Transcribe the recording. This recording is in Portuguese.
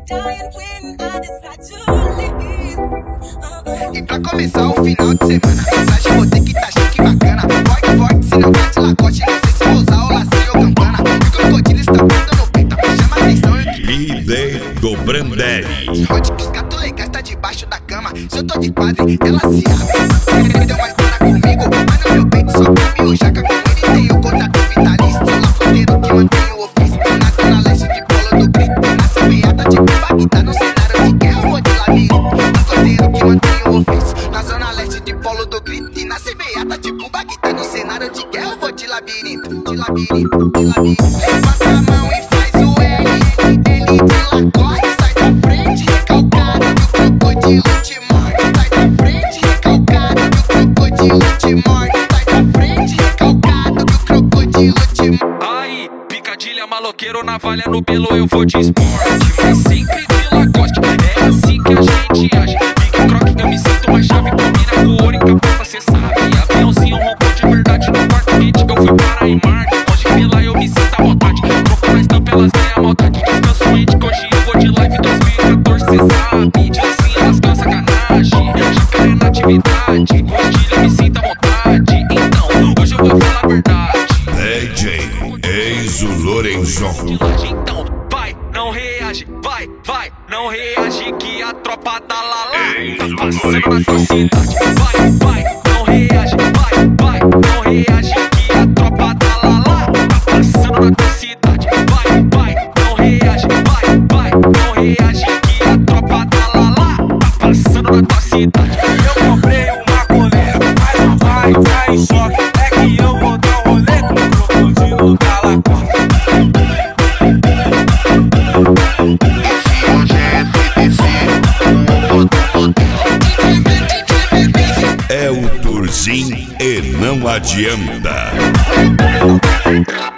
E pra começar o final de semana, mensagem vou ter que tá chique bacana. Forte, forte, se não bate lacote. Não sei se vou usar o lacinho ou campana. E o crocodilo está dando no peito, chama atenção. Líder do Brandelli. Onde que os gatos legais tá debaixo da cama. Se eu tô de quadre, ela se abre. Deu uma história comigo, mas no meu peito só come o jaca. Com ele tem o contato vitalício. Lá fronteiro que mantém o ofício. Na zona leste de Polo do Grito. Na semeada de Bagdá, no cenário de guerra ou de labirinto. Fronteiro que mantém o ofício. Na zona leste de Polo do Grito. E na semeada tipo Bagdá, no cenário de guerra ou de labirinto. De labirinto, de labirinto. Levanta a mão e faz o L. L de Lacoste. Sai da frente, recalcado que o crocodilo te morde. Sai da frente, recalcado que o crocodilo te morde. Sai da frente, recalcado que o crocodilo te morde. Aí, picadilha, maloqueiro, navalha no pelo, eu vou de esporte. Mas sempre de Lacoste, é assim que a gente age. Pique croque, eu me sinto uma chave. Combina com o ouro em capota, cê sabe. Aviãozinho roubou de verdade no quarto hit. Eu fui para em Marte, hoje pela eu me sinto à vontade. Troco na estampa, elas têm a maldade. Descanso mente, que hoje eu vou de live 2014, cê sabe. De assim elas tão sacanagem. Jacaré na atividade, com estilo eu me sinto à vontade. Então, hoje eu vou falar a verdade. DJ Enzo Lorenzon. Então, vai, não reage, vai, não reage que a tropa da Lala tá passando na tua cidade. Vai, não reage, vai, não reage que a tropa da Lala tá passando na tua cidade. Vai, não reage, vai, não reage que a tropa da Lala tá passando na tua cidade. Eu comprei uma coleira, mas não vai entrar em choque. É que eu vou dar um rolê com o crocodilo da Lacoste. É o Turzinho e não adianta.